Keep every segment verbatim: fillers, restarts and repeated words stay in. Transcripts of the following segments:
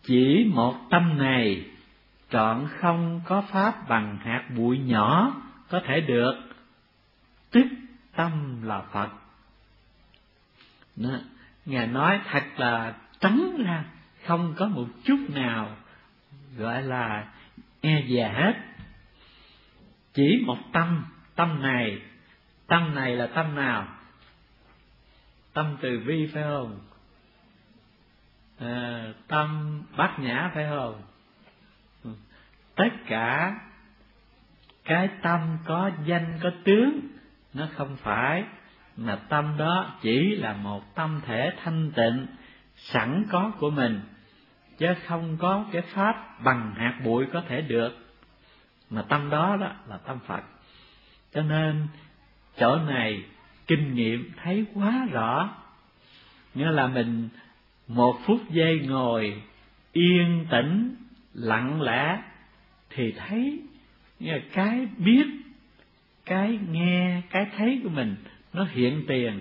chỉ một tâm này, trọn không có pháp bằng hạt bụi nhỏ có thể được, tức tâm là Phật. Đó, Ngài nói thật là trắng ra, không có một chút nào gọi là e dè hết. Chỉ một tâm, tâm này, tâm này là tâm nào? Tâm từ bi phải không? À, tâm bát nhã phải không? Tất cả cái tâm có danh có tướng nó không phải, mà tâm đó chỉ là một tâm thể thanh tịnh sẵn có của mình, chứ không có cái pháp bằng hạt bụi có thể được, mà tâm đó đó là tâm Phật. Cho nên chỗ này kinh nghiệm thấy quá rõ, nghĩa là mình một phút giây ngồi yên tĩnh lặng lẽ thì thấy cái biết, cái nghe, cái thấy của mình nó hiện tiền,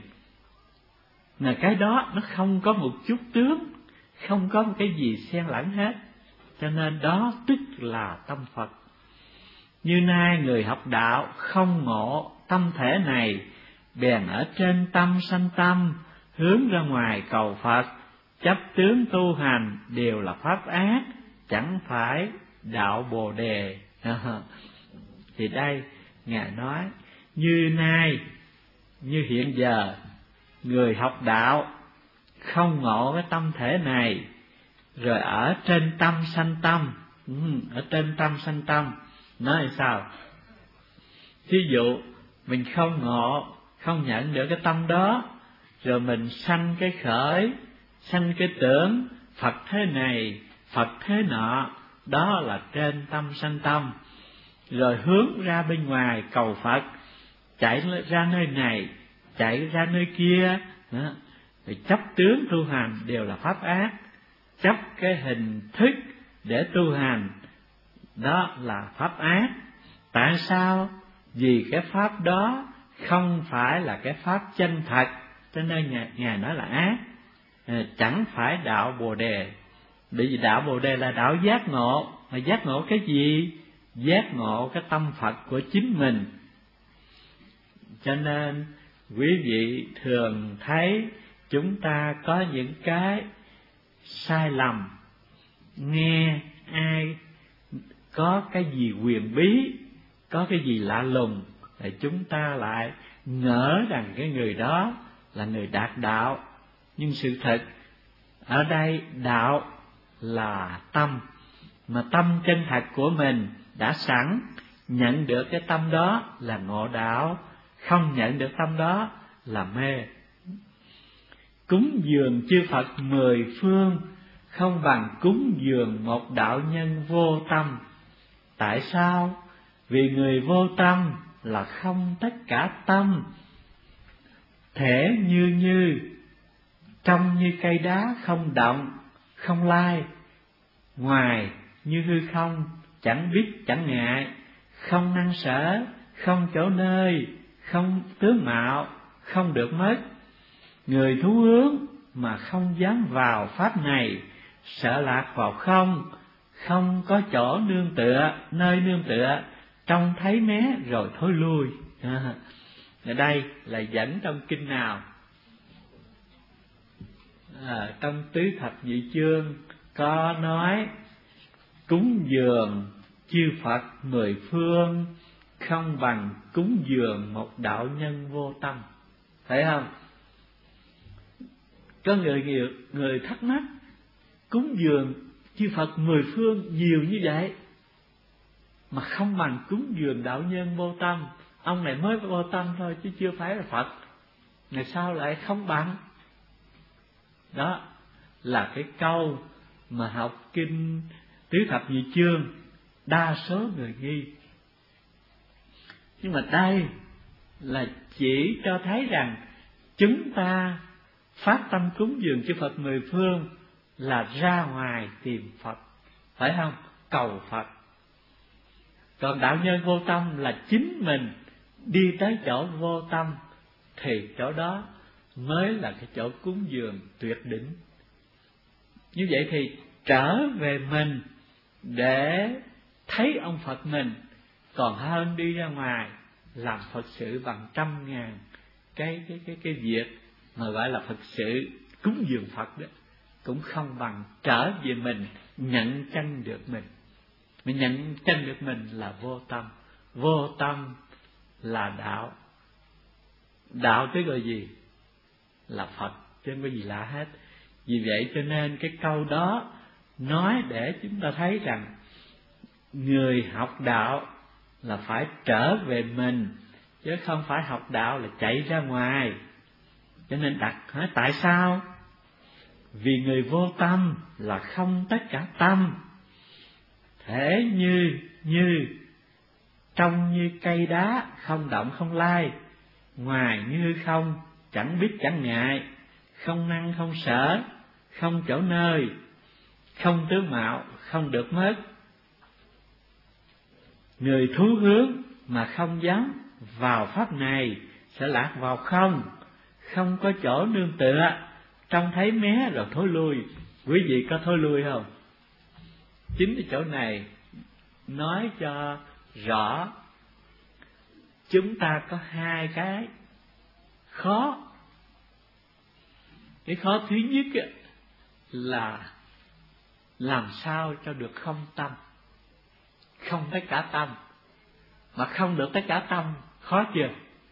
là cái đó nó không có một chút tướng, không có một cái gì xen lẫn hết, cho nên đó tức là tâm Phật. Như nay người học đạo không ngộ tâm thể này, bèn ở trên tâm sanh tâm, hướng ra ngoài cầu Phật, chấp tướng tu hành đều là pháp ác, chẳng phải đạo Bồ Đề. Thì đây Ngài nói như nay, như hiện giờ, người học đạo không ngộ cái tâm thể này, rồi ở trên tâm sanh tâm, ở trên tâm sanh tâm, nói sao? Thí dụ mình không ngộ, không nhận được cái tâm đó, rồi mình sanh cái khởi, sanh cái tưởng Phật thế này, Phật thế nọ, đó là trên tâm sanh tâm. Rồi hướng ra bên ngoài cầu Phật, chạy ra nơi này, chạy ra nơi kia, rồi chấp tướng tu hành đều là pháp ác, chấp cái hình thức để tu hành đó là pháp ác. Tại sao? Vì cái pháp đó không phải là cái pháp chân thật, cho nên Ngài, Ngài nói là ác, chẳng phải đạo Bồ Đề. Bởi vì đạo Bồ Đề là đạo giác ngộ, mà giác ngộ cái gì? Giác ngộ cái tâm Phật của chính mình. Cho nên quý vị thường thấy chúng ta có những cái sai lầm, nghe ai có cái gì huyền bí, có cái gì lạ lùng, thì chúng ta lại ngỡ rằng cái người đó là người đạt đạo. Nhưng sự thật ở đây đạo là tâm, mà tâm chân thật của mình đã sẵn, nhận được cái tâm đó là ngộ đạo, không nhận được tâm đó là mê. Cúng dường chư Phật mười phương, không bằng cúng dường một đạo nhân vô tâm. Tại sao? Vì người vô tâm là không tất cả tâm, thể như như, trong như cây đá không động, không lai, ngoài như hư không, chẳng biết chẳng ngại, không năng sở, không chỗ nơi, không tướng mạo, không được mất. Người thú hướng mà không dám vào pháp này, sợ lạc vào không, không có chỗ nương tựa, nơi nương tựa, trông thấy mé rồi thối lui. À, ở đây là dẫn trong kinh nào? À, trong tứ thập nhị chương có nói cúng dường chư Phật mười phương, không bằng cúng dường một đạo nhân vô tâm. Thấy không? Có người, người, người thắc mắc, cúng dường chư Phật mười phương nhiều như vậy mà không bằng cúng dường đạo nhân vô tâm. Ông này mới vô tâm thôi chứ chưa phải là Phật, ngày sao lại không bằng? Đó là cái câu mà học kinh tứ thập nhị chương đa số người nghi. Nhưng mà đây là chỉ cho thấy rằng chúng ta phát tâm cúng dường chư Phật mười phương là ra ngoài tìm Phật, phải không? Cầu Phật. Còn đạo nhân vô tâm là chính mình đi tới chỗ vô tâm, thì chỗ đó mới là cái chỗ cúng dường tuyệt đỉnh. Như vậy thì trở về mình để thấy ông Phật mình, còn hơn đi ra ngoài làm Phật sự bằng trăm ngàn cái cái cái cái việc mà gọi là Phật sự cúng dường Phật đó, cũng không bằng trở về mình nhận chân được mình. Mình nhận chân được mình là vô tâm. Vô tâm là đạo. Đạo tức là gì? Là Phật, chứ không có gì lạ hết. Vì vậy cho nên cái câu đó nói để chúng ta thấy rằng người học đạo là phải trở về mình, chứ không phải học đạo là chạy ra ngoài. Cho nên đặt hỏi tại sao? Vì người vô tâm là không tất cả tâm, thể như như trong như cây đá, không động không lai, ngoài như không, chẳng biết chẳng ngại, không năng không sở, không chỗ nơi, không tướng mạo, không được mất. Người thú hướng mà không dám vào pháp này sẽ lạc vào không, không có chỗ nương tựa, trông thấy mé rồi thối lui. Quý vị có thối lui không? Chính cái chỗ này nói cho rõ chúng ta có hai cái khó. Cái khó thứ nhất là làm sao cho được không tâm, không tất cả tâm. Mà không được tất cả tâm khó chưa?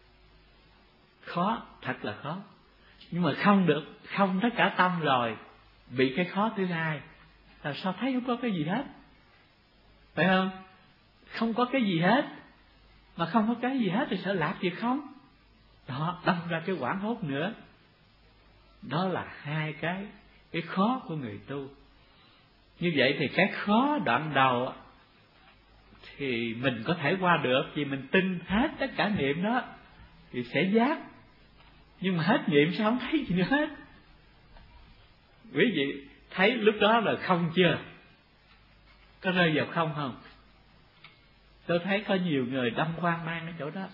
Khó, thật là khó. Nhưng mà không được không tất cả tâm rồi, bị cái khó thứ hai, làm sao thấy không có cái gì hết, phải không? Không có cái gì hết, mà không có cái gì hết thì sợ lạc gì không? Đó, đâm ra cái hoảng hốt nữa. Đó là hai cái cái khó của người tu. Như vậy thì cái khó đoạn đầu thì mình có thể qua được, vì mình tin hết tất cả niệm đó thì sẽ giác. Nhưng mà hết niệm sao không thấy gì nữa hết? Quý vị thấy lúc đó là không chưa? Có rơi vào không không? Tôi thấy có nhiều người đâm hoang mang ở chỗ đó,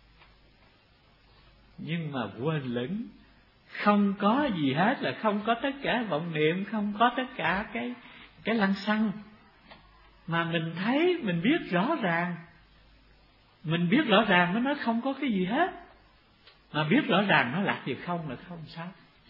nhưng mà quên lửng. Không có gì hết là không có tất cả vọng niệm, không có tất cả cái cái lăng xăng. Mà mình thấy, mình biết rõ ràng, mình biết rõ ràng nó nói không có cái gì hết, mà biết rõ ràng nó lạc gì không là không sao.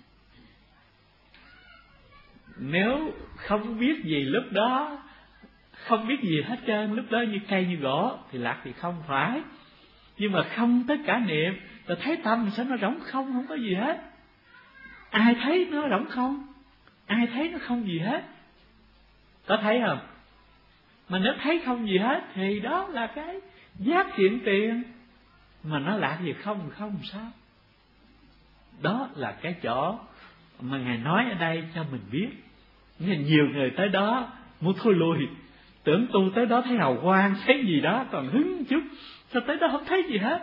Nếu không biết gì lúc đó, không biết gì hết trơn, lúc đó như cây như gỗ thì lạc thì không phải. Nhưng mà không tất cả niệm, rồi thấy tâm sao nó rỗng không, không có gì hết. Ai thấy nó rỗng không? Ai thấy nó không gì hết? Có thấy không? Mà nếu thấy không gì hết thì đó là cái giác hiện tiền. Mà nó lạc gì không, không sao. Đó là cái chỗ mà Ngài nói ở đây cho mình biết. Nhưng nhiều người tới đó muốn thôi lùi, tưởng tu tới đó thấy hào quang, thấy gì đó còn hứng chút, sao tới đó không thấy gì hết.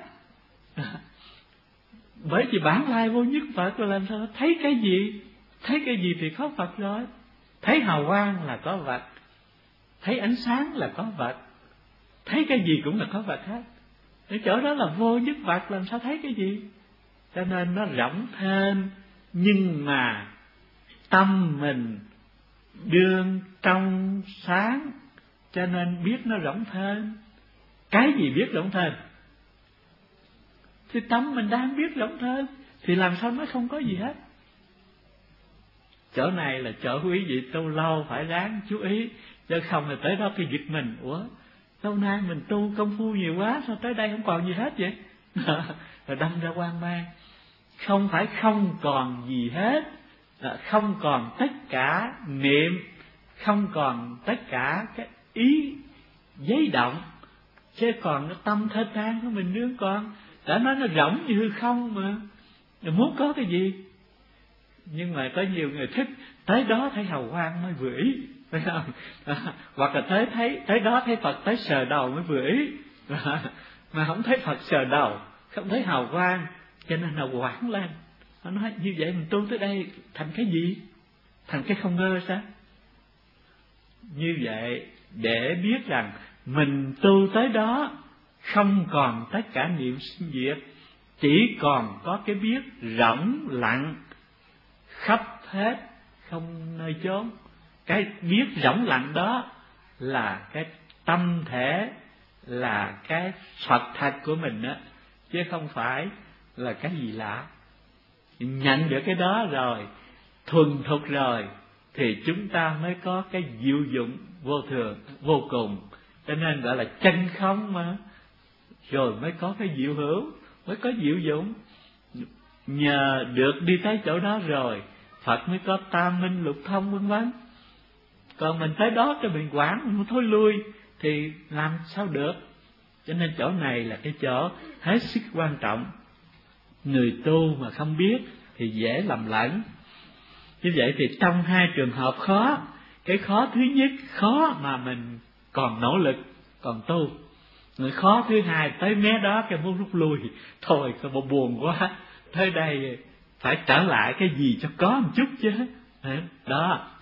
Bởi vì bản lai vô nhất Phật là làm sao thấy cái gì? Thấy cái gì thì có Phật rồi. Thấy hào quang là có vật, thấy ánh sáng là có vật, thấy cái gì cũng là có vật hết. Ở chỗ đó là vô nhất Phật, làm sao thấy cái gì? Cho nên nó rỗng thêm, nhưng mà tâm mình đương trong sáng, cho nên biết nó rỗng thêm. Cái gì biết rỗng thêm? Thì tâm mình đang biết rỗng thêm, thì làm sao nó không có gì hết. Chỗ này là chỗ quý vị tu lâu phải ráng chú ý, chứ không là tới đó cái giật mình. Ủa, lâu nay mình tu công phu nhiều quá, sao tới đây không còn gì hết vậy? Rồi đâm ra hoang mang. Không phải không còn gì hết, không còn tất cả niệm, không còn tất cả cái ý giấy động, chứ còn cái tâm thênh thang của mình nương còn. Đã nói nó rỗng như hư không mà, rồi muốn có cái gì? Nhưng mà có nhiều người thích tới đó thấy hào quang mới vừa ý, phải không? À, hoặc là tới thấy tới đó thấy Phật tới sờ đầu mới vừa ý, à, mà không thấy Phật sờ đầu, không thấy hào quang, cho nên là hoảng lên. Nó nói như vậy mình tu tới đây thành cái gì? Thành cái không ngơ sao? Như vậy để biết rằng mình tu tới đó không còn tất cả niệm sinh diệt, chỉ còn có cái biết rỗng lặng khắp hết, không nơi chốn, cái biết rỗng lặng đó là cái tâm thể, là cái Phật thật của mình đó, chứ không phải là cái gì lạ. Nhận được cái đó rồi, thuần thục rồi, thì chúng ta mới có cái diệu dụng vô thường, vô cùng. Cho nên gọi là chân không mà. Rồi mới có cái diệu hữu, mới có diệu dụng. Nhờ được đi tới chỗ đó rồi, Phật mới có tam minh lục thông vân vân. Còn mình tới đó cho mình quản, mình thôi lui thì làm sao được. Cho nên chỗ này là cái chỗ hết sức quan trọng. Người tu mà không biết thì dễ lầm lẫn. Như vậy thì trong hai trường hợp khó, cái khó thứ nhất, khó mà mình còn nỗ lực, còn tu. Người khó thứ hai, tới mé đó cái muốn rút lui, thôi sao mà buồn quá, tới đây phải trở lại cái gì cho có một chút chứ. Đó,